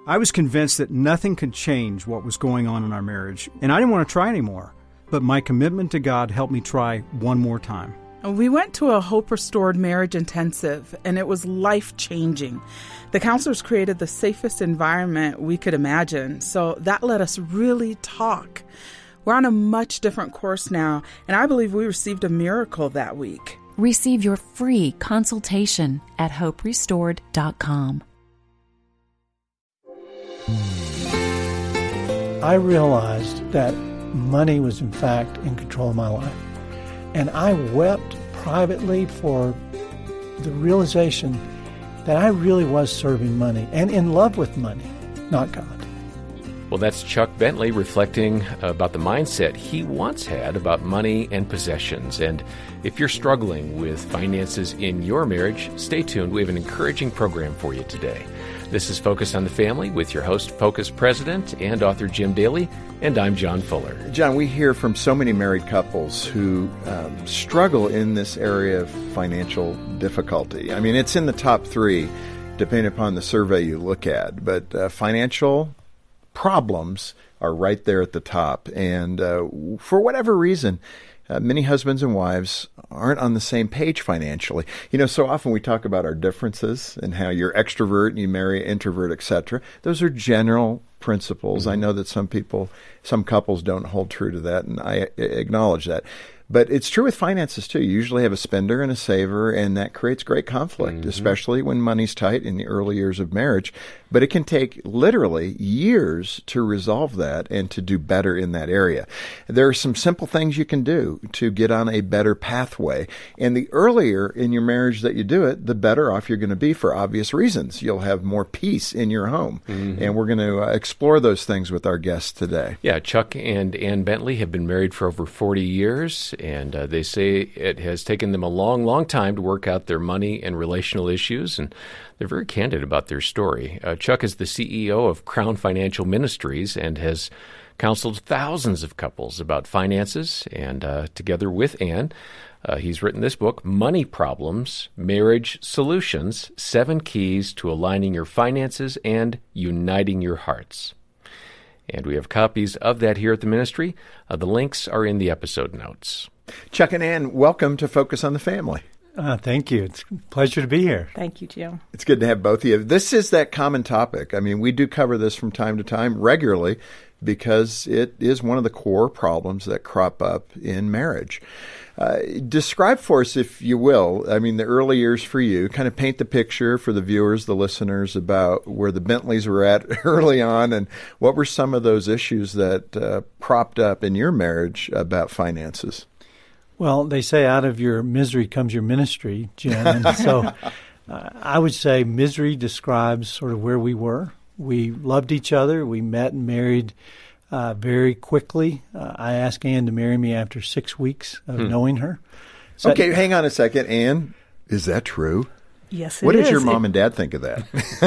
I was convinced that nothing could change what was going on in our marriage, and I didn't want to try anymore. But my commitment to God helped me try one more time. We went to a Hope Restored Marriage Intensive, and it was life-changing. The counselors created the safest environment we could imagine, so that let us really talk. We're on a much different course now, and I believe we received a miracle that week. Receive your free consultation at hoperestored.com. I realized that money was, in fact, in control of my life. And I wept privately for the realization that I really was serving money and in love with money, not God. Well, that's Chuck Bentley reflecting about the mindset he once had about money and possessions. And if you're struggling with finances in your marriage, stay tuned. We have an encouraging program for you today. This is Focus on the Family with your host, Focus President and author Jim Daly, and I'm John Fuller. John, we hear from so many married couples who struggle in this area of financial difficulty. I mean, it's in the top 3, depending upon the survey you look at, but financial problems are right there at the top. And for whatever reason, many husbands and wives aren't on the same page financially. You know, so often we talk about our differences and how you're extrovert and you marry an introvert, etc. Those are general principles. I know that some couples don't hold true to that, and I acknowledge that. But it's true with finances, too. You usually have a spender and a saver, and that creates great conflict, especially when money's tight in the early years of marriage. But it can take literally years to resolve that and to do better in that area. There are some simple things you can do to get on a better pathway. And the earlier in your marriage that you do it, the better off you're going to be for obvious reasons. You'll have more peace in your home. And we're going to explore those things with our guests today. Yeah, Chuck and Ann Bentley have been married for over 40 years, and they say it has taken them a long, long time to work out their money and relational issues, and they're very candid about their story. Chuck is the CEO of Crown Financial Ministries and has counseled thousands of couples about finances, and together with Ann, he's written this book, Money Problems, Marriage Solutions, 7 Keys to Aligning Your Finances and Uniting Your Hearts. And we have copies of that here at the ministry. The links are in the episode notes. Chuck and Ann, welcome to Focus on the Family. Thank you. It's a pleasure to be here. Thank you, Jim. It's good to have both of you. This is that common topic. I mean, we do cover this from time to time regularly because it is one of the core problems that crop up in marriage. Describe for us, if you will, I mean, the early years for you, kind of paint the picture for the viewers, the listeners, about where the Bentleys were at early on and what were some of those issues that propped up in your marriage about finances. Well, they say out of your misery comes your ministry, Jim. And so I would say misery describes sort of where we were. We loved each other. We met and married very quickly. I asked Ann to marry me after 6 weeks of knowing her. So okay, hang on a second. Ann, is that true? Yes, it is. What did your mom and dad think of that?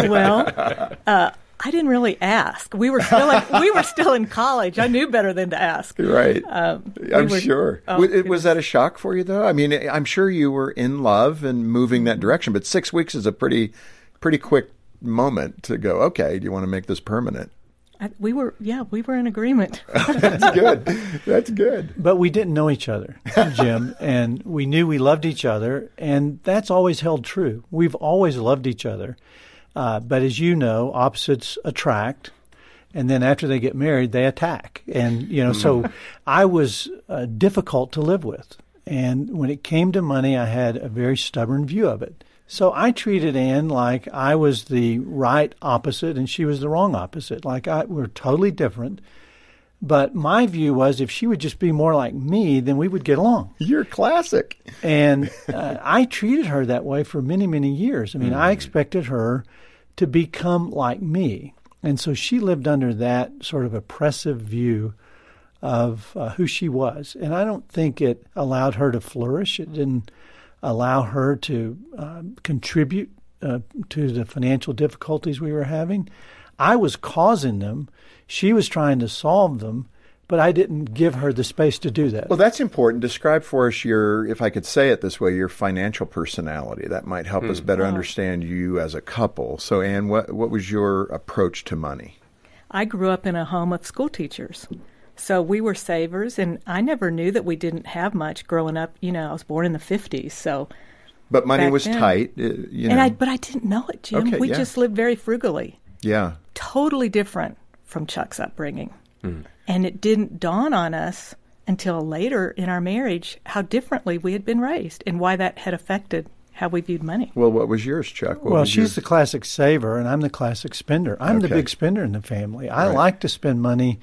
Well, I didn't really ask. We were still in college. I knew better than to ask. Right. I'm sure. Was that a shock for you, though? I mean, I'm sure you were in love and moving that direction, but 6 weeks is a pretty quick moment to go, okay, do you want to make this permanent? We were in agreement. That's good. That's good. But we didn't know each other, Jim, and we knew we loved each other, and that's always held true. We've always loved each other. But as you know, opposites attract, and then after they get married, they attack. And, so I was difficult to live with. And when it came to money, I had a very stubborn view of it. So I treated Ann like I was the right opposite and she was the wrong opposite. We're totally different. But my view was if she would just be more like me, then we would get along. You're classic. And I treated her that way for many, many years. I mean, I expected her to become like me. And so she lived under that sort of oppressive view of who she was. And I don't think it allowed her to flourish. It didn't allow her to contribute to the financial difficulties we were having. I was causing them. She was trying to solve them, but I didn't give her the space to do that. Well, that's important. Describe for us your, if I could say it this way, your financial personality. That might help us better understand you as a couple. So, Ann, what was your approach to money? I grew up in a home of school teachers. So we were savers, and I never knew that we didn't have much growing up. You know, I was born in the 50s, so... But money was then, tight, But I didn't know it, Jim. Okay, we just lived very frugally. Yeah. Totally different from Chuck's upbringing. And it didn't dawn on us until later in our marriage how differently we had been raised and why that had affected how we viewed money. Well, what was yours, Chuck? Well, she's the classic saver, and I'm the classic spender. I'm the big spender in the family. I like to spend money.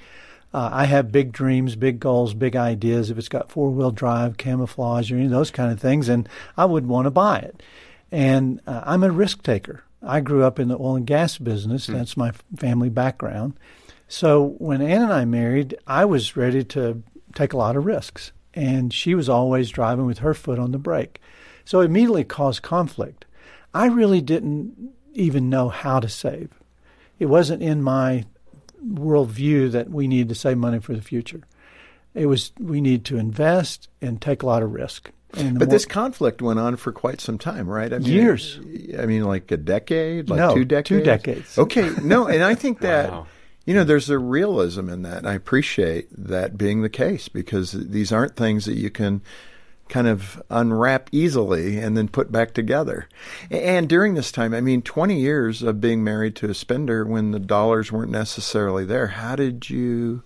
I have big dreams, big goals, big ideas. If it's got four-wheel drive, camouflage, or any of those kind of things, and I would want to buy it. And I'm a risk taker. I grew up in the oil and gas business. That's my family background. So when Ann and I married, I was ready to take a lot of risks. And she was always driving with her foot on the brake. So it immediately caused conflict. I really didn't even know how to save. It wasn't in my worldview that we need to save money for the future. It was we need to invest and take a lot of risk. But this conflict went on for quite some time, right? I mean, years. I mean, like a decade, like no, 2 decades? 2 decades. Okay, no, and I think that, Wow. There's a realism in that. And I appreciate that being the case because these aren't things that you can kind of unwrap easily and then put back together. And during this time, 20 years of being married to a spender when the dollars weren't necessarily there, how did you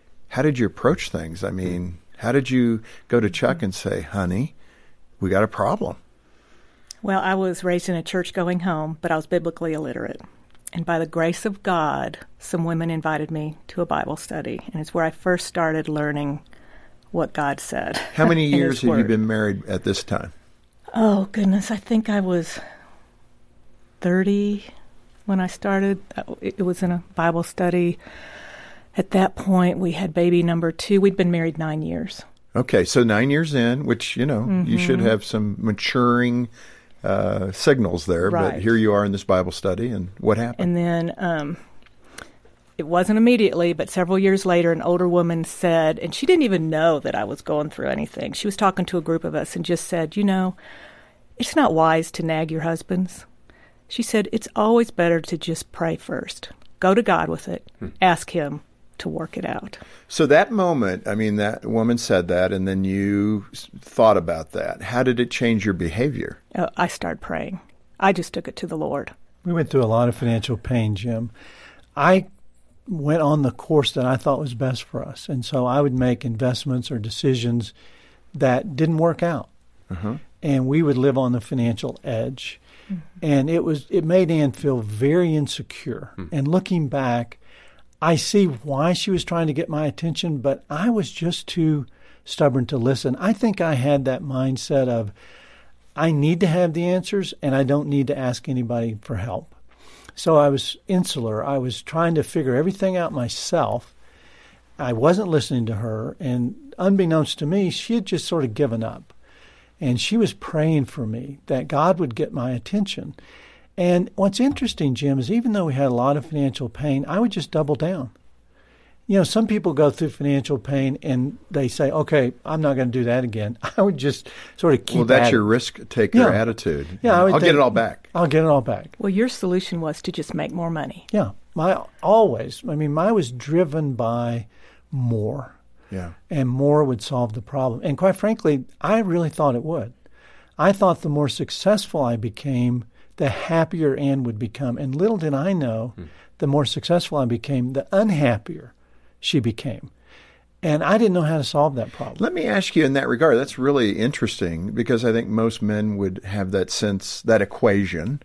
approach things? How did you go to Chuck and say, honey, we got a problem? Well, I was raised in a church-going home, but I was biblically illiterate. And by the grace of God, some women invited me to a Bible study, and it's where I first started learning what God said. How many years had you been married at this time? Oh, goodness. I think I was 30 when I started. It was in a Bible study. At that point, we had baby number 2. We'd been married 9 years. Okay, so 9 years in, which, you should have some maturing signals there. Right. But here you are in this Bible study, and what happened? And then it wasn't immediately, but several years later, an older woman said, and she didn't even know that I was going through anything. She was talking to a group of us and just said, it's not wise to nag your husbands. She said, it's always better to just pray first. Go to God with it. Ask Him to work it out. So that moment, that woman said that, and then you thought about that. How did it change your behavior? I started praying. I just took it to the Lord. We went through a lot of financial pain, Jim. I went on the course that I thought was best for us. And so I would make investments or decisions that didn't work out. And we would live on the financial edge. And it made Ann feel very insecure. And looking back, I see why she was trying to get my attention, but I was just too stubborn to listen. I think I had that mindset of I need to have the answers and I don't need to ask anybody for help. So I was insular. I was trying to figure everything out myself. I wasn't listening to her, and unbeknownst to me, she had just sort of given up. And she was praying for me that God would get my attention. And what's interesting, Jim, is even though we had a lot of financial pain, I would just double down. Some people go through financial pain and they say, okay, I'm not going to do that again. I would just sort of keep that's your risk-taker attitude. Yeah, I'll get it all back. I'll get it all back. Well, your solution was to just make more money. Yeah. Mine was driven by more. Yeah. And more would solve the problem. And quite frankly, I really thought it would. I thought the more successful I became, the happier Ann would become. And little did I know, the more successful I became, the unhappier she became. And I didn't know how to solve that problem. Let me ask you in that regard, that's really interesting because I think most men would have that sense, that equation.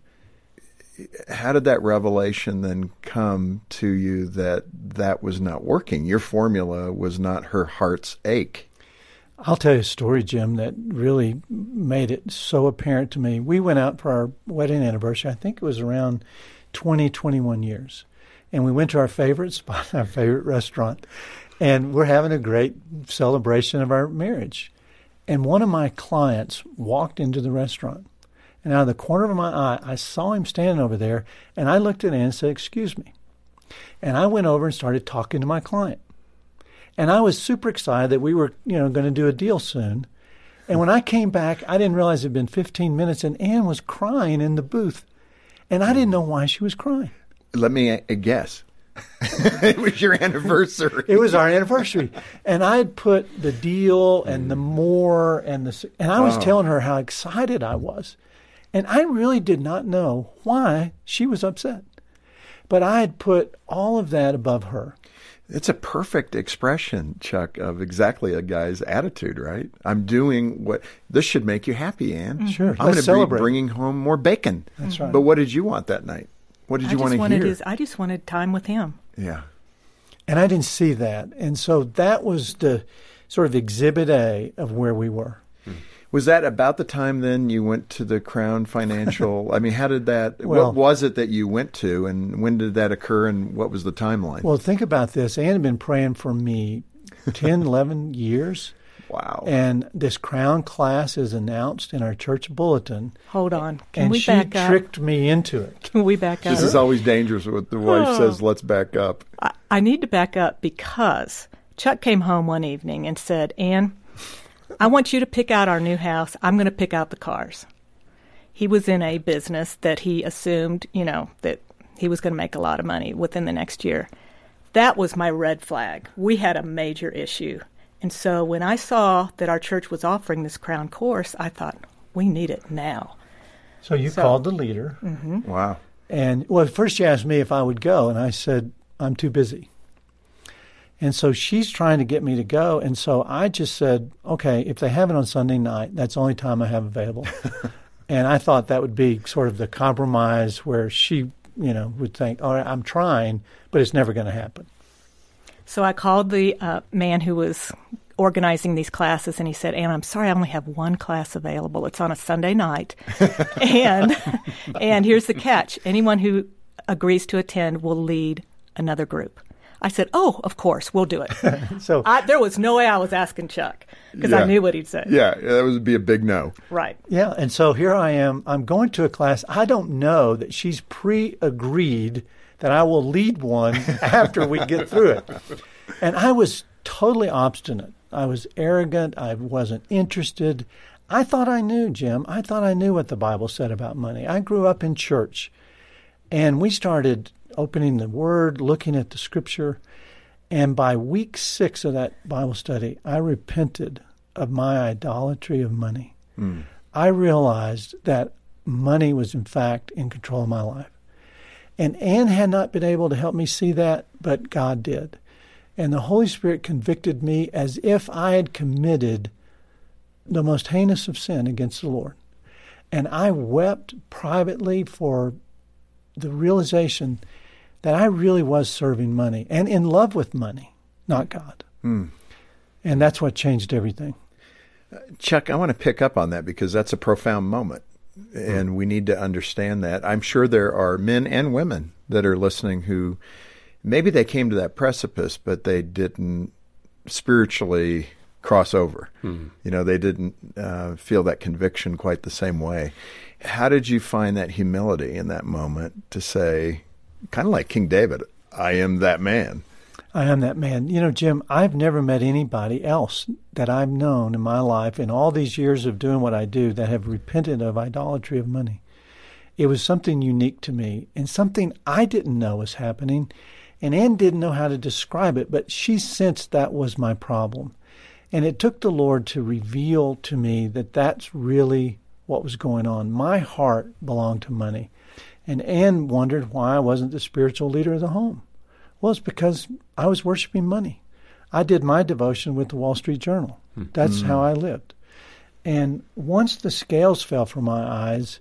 How did that revelation then come to you that was not working? Your formula was not her heart's ache. I'll tell you a story, Jim, that really made it so apparent to me. We went out for our wedding anniversary. I think it was around 21 years. And we went to our favorite spot, our favorite restaurant. And we're having a great celebration of our marriage. And one of my clients walked into the restaurant. And out of the corner of my eye, I saw him standing over there. And I looked at him and said, "Excuse me." And I went over and started talking to my client. And I was super excited that we were, going to do a deal soon. And when I came back, I didn't realize it had been 15 minutes, and Ann was crying in the booth. And I didn't know why she was crying. Let me guess. It was your anniversary. It was our anniversary. And I had put the deal and the more and I was telling her how excited I was. And I really did not know why she was upset. But I had put all of that above her. It's a perfect expression, Chuck, of exactly a guy's attitude, right? I'm doing what this should make you happy, Ann. Sure. I'm going to be bringing home more bacon. That's right. But what did you want that night? What did you want to hear? I just wanted time with him. Yeah. And I didn't see that. And so that was the sort of exhibit A of where we were. Was that about the time then you went to the Crown Financial? I mean, how did that, Well, what was it that you went to, and when did that occur, and what was the timeline? Well, think about this. Ann had been praying for me 10, 11 years. Wow. And this Crown class is announced in our church bulletin. Hold on. Can And we she back up? tricked me into it. Can we back up? This is always dangerous when the wife says, let's back up. I need to back up because Chuck came home one evening and said, Ann, I want you to pick out our new house. I'm going to pick out the cars. He was in a business that he assumed, that he was going to make a lot of money within the next year. That was my red flag. We had a major issue. And so when I saw that our church was offering this Crown course, I thought, we need it now. So you called the leader. Mm-hmm. Wow. And, well, first she asked me if I would go, and I said, I'm too busy. And so she's trying to get me to go. And so I just said, okay, if they have it on Sunday night, that's the only time I have available. And I thought that would be sort of the compromise where she, would think, all right, I'm trying, but it's never going to happen. So I called the man who was organizing these classes, and he said, Ann, I'm sorry, I only have one class available. It's on a Sunday night. and here's the catch. Anyone who agrees to attend will lead another group. I said, oh, of course, we'll do it. So there was no way I was asking Chuck because I knew what he'd say. Yeah, that would be a big no. Right. Yeah, and so here I am. I'm going to a class. I don't know that she's pre-agreed that I will lead one after we get through it. And I was totally obstinate. I was arrogant. I wasn't interested. I thought I knew, Jim. I thought I knew what the Bible said about money. I grew up in church, and we started opening the Word, looking at the Scripture, and by week 6 of that Bible study, I repented of my idolatry of money. I realized that money was, in fact, in control of my life. And Ann had not been able to help me see that, but God did. And the Holy Spirit convicted me as if I had committed the most heinous of sin against the Lord. And I wept privately for the realization that I really was serving money and in love with money, not God. And that's what changed everything. Chuck, I want to pick up on that because that's a profound moment, and we need to understand that. I'm sure there are men and women that are listening who maybe they came to that precipice, but they didn't spiritually cross over. They didn't feel that conviction quite the same way. How did you find that humility in that moment to say, kind of like King David, I am that man? I am that man. Jim, I've never met anybody else that I've known in my life in all these years of doing what I do that have repented of idolatry of money. It was something unique to me and something I didn't know was happening, and Ann didn't know how to describe it, but she sensed that was my problem. And it took the Lord to reveal to me that that's really what was going on. My heart belonged to money. And Ann wondered why I wasn't the spiritual leader of the home. Well, it's because I was worshiping money. I did my devotion with the Wall Street Journal. That's how I lived. And once the scales fell from my eyes,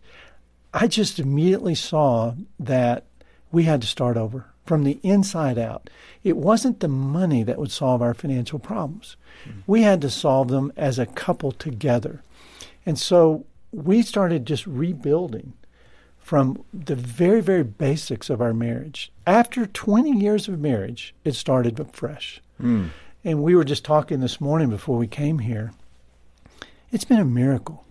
I just immediately saw that we had to start over from the inside out. It wasn't the money that would solve our financial problems. We had to solve them as a couple together. And so we started just rebuilding from the very, very basics of our marriage. After 20 years of marriage, it started fresh. And we were just talking this morning before we came here. It's been a miracle.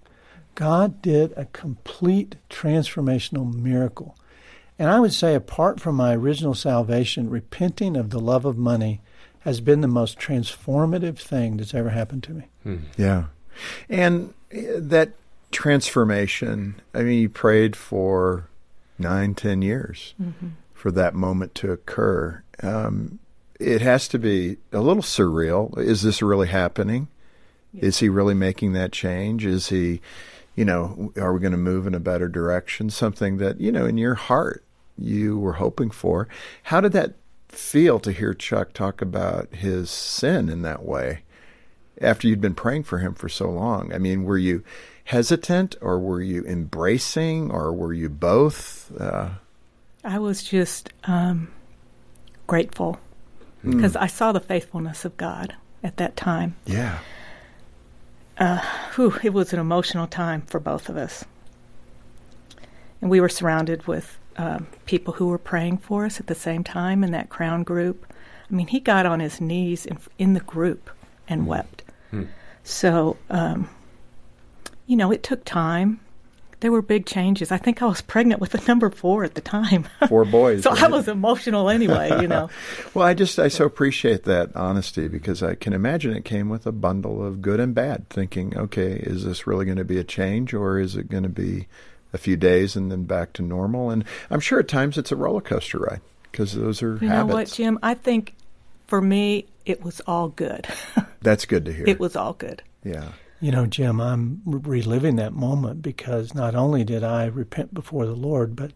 God did a complete transformational miracle. And I would say, apart from my original salvation, repenting of the love of money has been the most transformative thing that's ever happened to me. Yeah. And that transformation, I mean, you prayed for 9-10 years for that moment to occur. It has to be a little surreal. Is this really happening? Yeah. Is he really making that change? Is he, are we going to move in a better direction? Something that, in your heart you were hoping for. How did that feel to hear Chuck talk about his sin in that way after you'd been praying for him for so long? I mean, were you hesitant, or were you embracing, or were you both? I was just grateful because I saw the faithfulness of God at that time. Yeah. It was an emotional time for both of us. And we were surrounded with people who were praying for us at the same time in that Crown group. I mean, he got on his knees in the group and wept. So, it took time. There were big changes. I think I was pregnant with the number 4 at the time. 4 boys. So right? I was emotional anyway, Well, I so appreciate that honesty, because I can imagine it came with a bundle of good and bad, thinking, okay, is this really going to be a change, or is it going to be a few days and then back to normal? And I'm sure at times it's a roller coaster ride, because those are habits. You know what, Jim? I think for me, it was all good. That's good to hear. It was all good. Yeah. Jim, I'm reliving that moment because not only did I repent before the Lord, but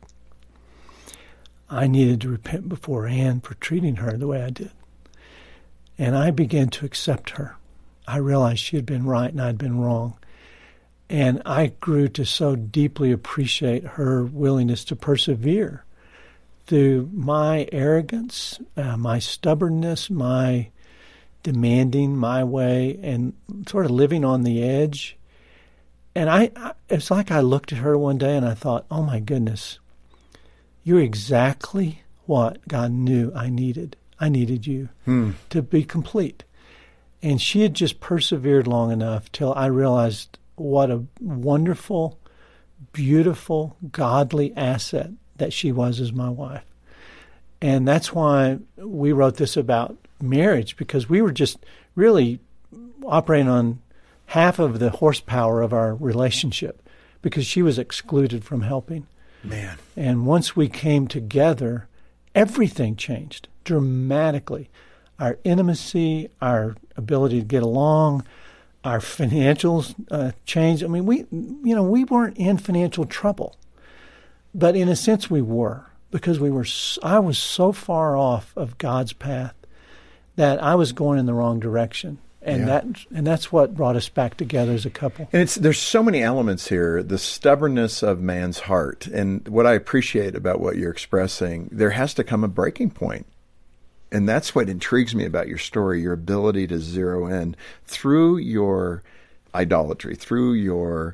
I needed to repent before Ann for treating her the way I did. And I began to accept her. I realized she had been right and I'd been wrong. And I grew to so deeply appreciate her willingness to persevere through my arrogance, my stubbornness, my demanding my way, and sort of living on the edge. And it's like I looked at her one day and I thought, oh my goodness, you're exactly what God knew I needed. I needed you to be complete. And she had just persevered long enough till I realized what a wonderful, beautiful, godly asset that she was as my wife. And that's why we wrote this about marriage, because we were just really operating on half of the horsepower of our relationship, because she was excluded from helping. Man. And once we came together, everything changed dramatically. Our intimacy, our ability to get along, our financials changed. I mean, we weren't in financial trouble, but in a sense we were, because I was so far off of God's path that I was going in the wrong direction. And that's what brought us back together as a couple. And there's so many elements here, the stubbornness of man's heart. And what I appreciate about what you're expressing, there has to come a breaking point. And that's what intrigues me about your story, your ability to zero in through your idolatry, through your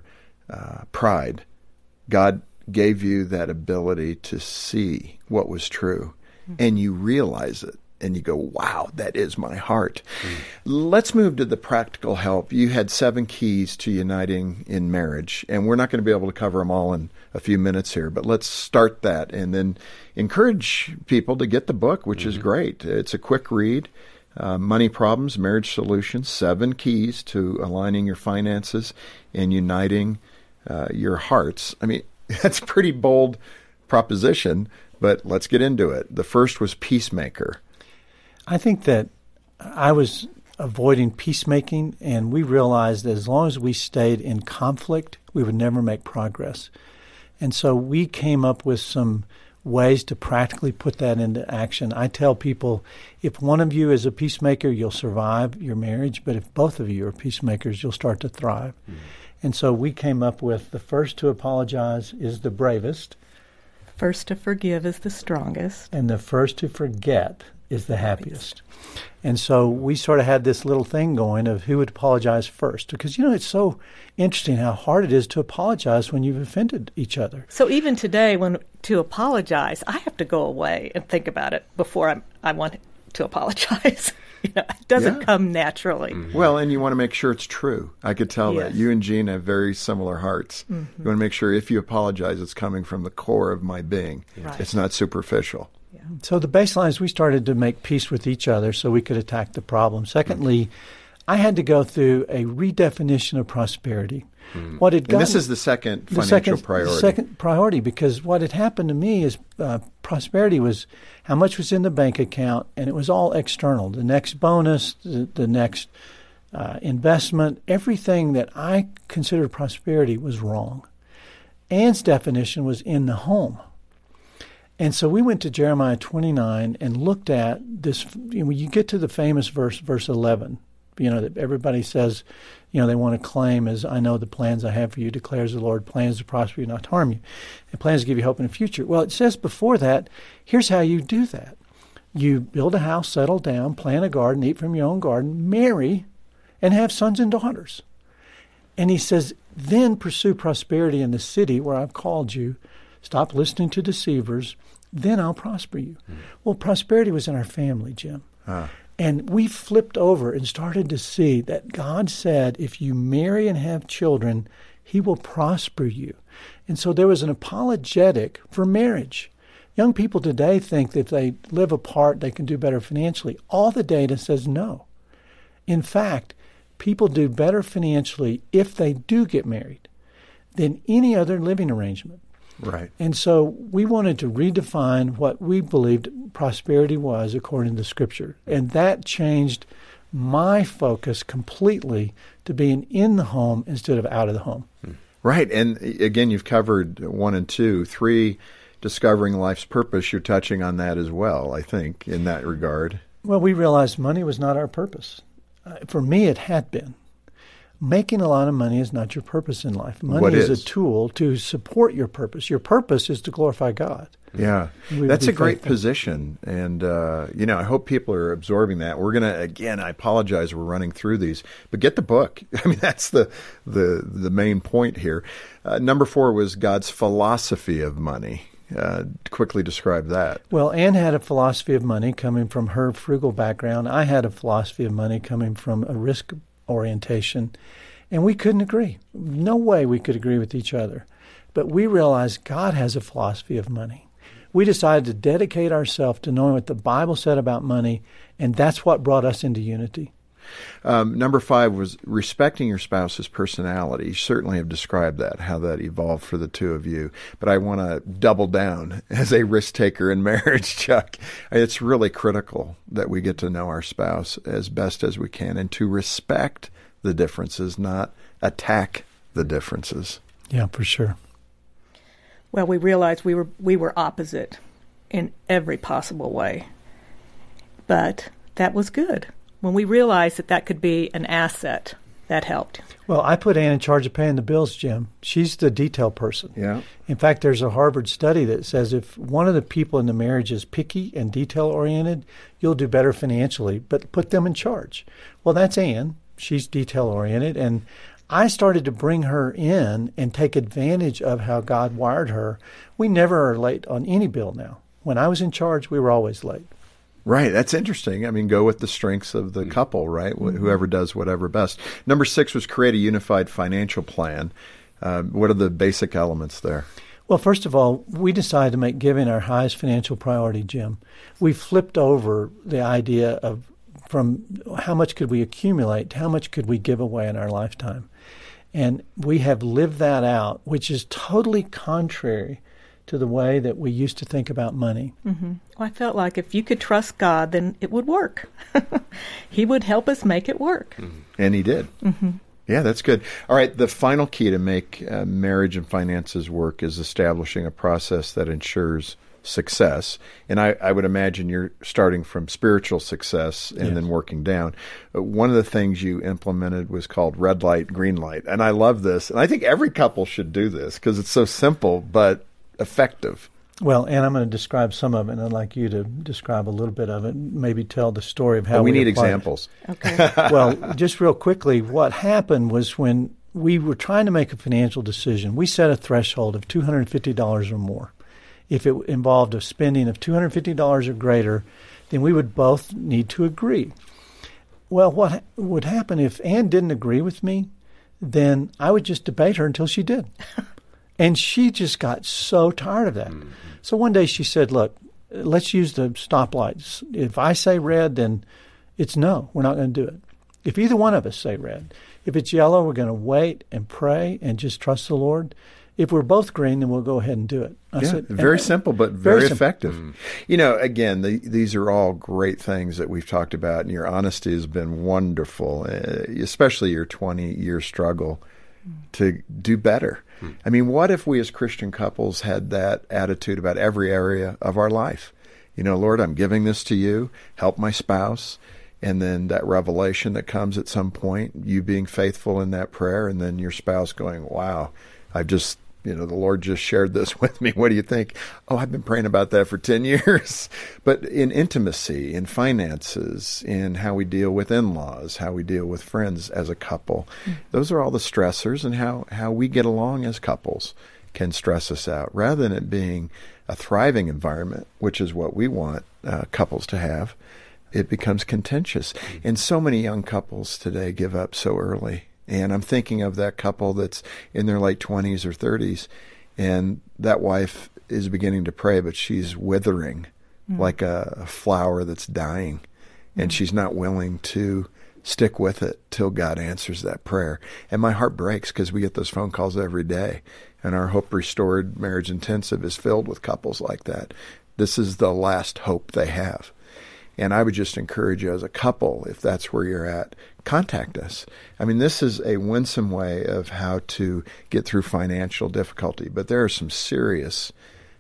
pride. God gave you that ability to see what was true, and you realize it. And you go, wow, that is my heart. Let's move to the practical help. You had 7 keys to uniting in marriage, and we're not going to be able to cover them all in a few minutes here, but let's start that and then encourage people to get the book, which is great. It's a quick read. Money Problems, Marriage Solutions, 7 keys to aligning your finances and uniting your hearts. I mean, that's a pretty bold proposition, but let's get into it. The first was peacemaker. I think that I was avoiding peacemaking, and we realized that as long as we stayed in conflict, we would never make progress. And so we came up with some ways to practically put that into action. I tell people, if one of you is a peacemaker, you'll survive your marriage, but if both of you are peacemakers, you'll start to thrive. And so we came up with the first to apologize is the bravest. First to forgive is the strongest. And the first to forget is the happiest. And so we sort of had this little thing going of who would apologize first. Because, it's so interesting how hard it is to apologize when you've offended each other. So even today, to apologize, I have to go away and think about it before I want to apologize. It doesn't come naturally. Well, and you want to make sure it's true. I could tell that. You and Jean have very similar hearts. You want to make sure if you apologize, it's coming from the core of my being. Right. It's not superficial. Yeah. So the baseline is we started to make peace with each other so we could attack the problem. Secondly, I had to go through a redefinition of prosperity. What had and this is the second financial priority. The second priority, because what had happened to me is prosperity was how much was in the bank account, and it was all external. The next bonus, the next investment, everything that I considered prosperity was wrong. Ann's definition was in the home. And so we went to Jeremiah 29 and looked at this. When you get to the famous verse 11, that everybody says, they want to claim as, I know the plans I have for you, declares the Lord, plans to prosper you, not to harm you, and plans to give you hope in the future. Well, it says before that, here's how you do that. You build a house, settle down, plant a garden, eat from your own garden, marry, and have sons and daughters. And he says, then pursue prosperity in the city where I've called you. Stop listening to deceivers. Then I'll prosper you. Well, prosperity was in our family, Jim. And we flipped over and started to see that God said, if you marry and have children, he will prosper you. And so there was an apologetic for marriage. Young people today think that if they live apart, they can do better financially. All the data says no. In fact, people do better financially if they do get married than any other living arrangement. Right. And so we wanted to redefine what we believed prosperity was according to Scripture. And that changed my focus completely to being in the home instead of out of the home. Right. And again, you've covered 1 and 2. 3, discovering life's purpose. You're touching on that as well, I think, in that regard. Well, we realized money was not our purpose. For me, it had been. Making a lot of money is not your purpose in life. Money is a tool to support your purpose. Your purpose is to glorify God. Yeah, that's a great position. And, I hope people are absorbing that. We're going to, again, I apologize, we're running through these, but get the book. I mean, that's the main point here. Number 4 was God's philosophy of money. Quickly describe that. Well, Ann had a philosophy of money coming from her frugal background. I had a philosophy of money coming from a risk orientation, and we couldn't agree. No way we could agree with each other. But we realized God has a philosophy of money. We decided to dedicate ourselves to knowing what the Bible said about money, and that's what brought us into unity. Number 5 was respecting your spouse's personality. You certainly have described that, how that evolved for the two of you. But I want to double down as a risk taker in marriage, Chuck. It's really critical that we get to know our spouse as best as we can and to respect the differences, not attack the differences. Yeah, for sure. Well, we realized we were opposite in every possible way. But that was good. When we realized that could be an asset, that helped. Well, I put Ann in charge of paying the bills, Jim. She's the detail person. Yeah. In fact, there's a Harvard study that says if one of the people in the marriage is picky and detail-oriented, you'll do better financially, but put them in charge. Well, that's Ann. She's detail-oriented, and I started to bring her in and take advantage of how God wired her. We never are late on any bill now. When I was in charge, we were always late. Right. That's interesting. I mean, go with the strengths of the couple, right? Whoever does whatever best. Number 6 was create a unified financial plan. What are the basic elements there? Well, first of all, we decided to make giving our highest financial priority, Jim. We flipped over the idea of from how much could we accumulate to how much could we give away in our lifetime. And we have lived that out, which is totally contrary to the way that we used to think about money. Mm-hmm. Well, I felt like if you could trust God, then it would work. He would help us make it work. Mm-hmm. And he did. Mm-hmm. Yeah, that's good. All right, the final key to make marriage and finances work is establishing a process that ensures success. And I would imagine you're starting from spiritual success and then working down. One of the things you implemented was called red light, green light. And I love this. And I think every couple should do this because it's so simple but effective. Well, and I'm going to describe some of it, and I'd like you to describe a little bit of it, maybe tell the story of how we need examples. Okay. Well, just real quickly, what happened was when we were trying to make a financial decision, we set a threshold of $250 or more. If it involved a spending of $250 or greater, then we would both need to agree. Well, what would happen if Ann didn't agree with me, then I would just debate her until she did. And she just got so tired of that. Mm-hmm. So one day she said, look, let's use the stoplights. If I say red, then it's no, we're not going to do it. If either one of us say red, if it's yellow, we're going to wait and pray and just trust the Lord. If we're both green, then we'll go ahead and do it. Very simple, but very effective. Mm-hmm. You know, again, these are all great things that we've talked about, and your honesty has been wonderful, especially your 20-year struggle to do better. I mean, what if we as Christian couples had that attitude about every area of our life? You know, Lord, I'm giving this to you. Help my spouse. And then that revelation that comes at some point, you being faithful in that prayer, and then your spouse going, wow, the Lord just shared this with me. What do you think? Oh, I've been praying about that for 10 years. But in intimacy, in finances, in how we deal with in-laws, how we deal with friends as a couple, those are all the stressors, and how we get along as couples can stress us out. Rather than it being a thriving environment, which is what we want couples to have, it becomes contentious. And so many young couples today give up so early. And I'm thinking of that couple that's in their late 20s or 30s, and that wife is beginning to pray, but she's withering like a flower that's dying, and she's not willing to stick with it till God answers that prayer. And my heart breaks because we get those phone calls every day, and our Hope Restored Marriage Intensive is filled with couples like that. This is the last hope they have. And I would just encourage you as a couple, if that's where you're at, contact us. I mean, this is a winsome way of how to get through financial difficulty, but there are some serious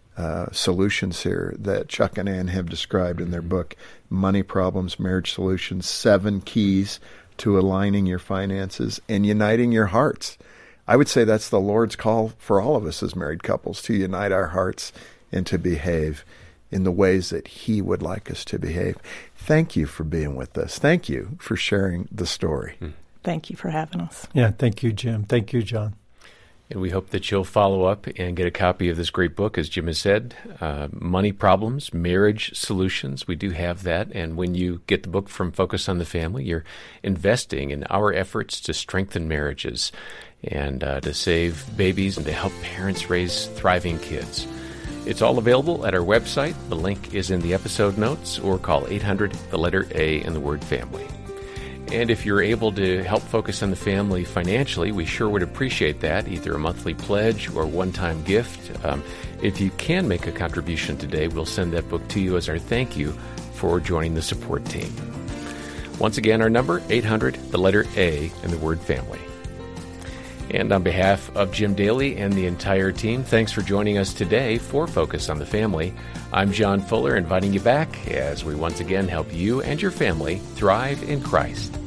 solutions here that Chuck and Ann have described in their book, Money Problems, Marriage Solutions, 7 Keys to Aligning Your Finances and Uniting Your Hearts. I would say that's the Lord's call for all of us as married couples, to unite our hearts and to behave in the ways that He would like us to behave. Thank you for being with us. Thank you for sharing the story. Thank you for having us. Yeah, thank you, Jim. Thank you, John. And we hope that you'll follow up and get a copy of this great book, as Jim has said, Money Problems, Marriage Solutions. We do have that. And when you get the book from Focus on the Family, you're investing in our efforts to strengthen marriages and to save babies and to help parents raise thriving kids. It's all available at our website. The link is in the episode notes, or call 800, the letter A, and the word family. And if you're able to help Focus on the Family financially, we sure would appreciate that, either a monthly pledge or one-time gift. If you can make a contribution today, we'll send that book to you as our thank you for joining the support team. Once again, our number, 800, the letter A, and the word family. And on behalf of Jim Daly and the entire team, thanks for joining us today for Focus on the Family. I'm John Fuller, inviting you back as we once again help you and your family thrive in Christ.